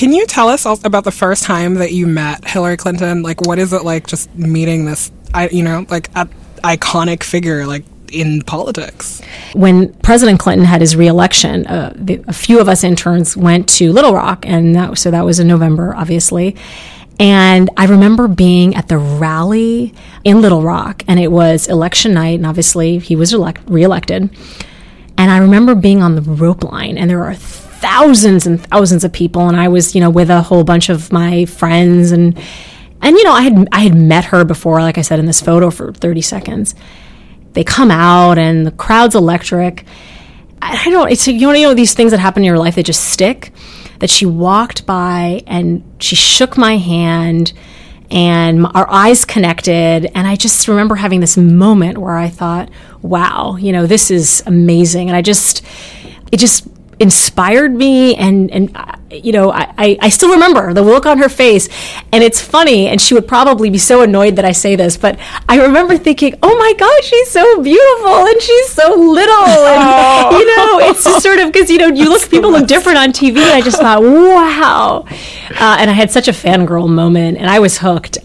Can you tell us about the first time that you met Hillary Clinton? Like, what is it like just meeting this, iconic figure, like, in politics? When President Clinton had his re-election, a few of us interns went to Little Rock, and that was in November, obviously. And I remember being at the rally in Little Rock, and it was election night, and obviously he was re-elected. And I remember being on the rope line, and there were thousands and thousands of people, and I was, with a whole bunch of my friends, and I had met her before, like I said, in this photo for 30 seconds. They come out, and the crowd's electric. It's these things that happen in your life that just stick. That she walked by and she shook my hand, and our eyes connected, and I just remember having this moment where I thought, wow, this is amazing. And it just inspired me, and I still remember the look on her face. And it's funny, and she would probably be so annoyed that I say this, but I remember thinking, oh my God, she's so beautiful, and she's so little, and it's just sort of, because people look different on TV, and I just thought, wow. And I had such a fangirl moment, and I was hooked.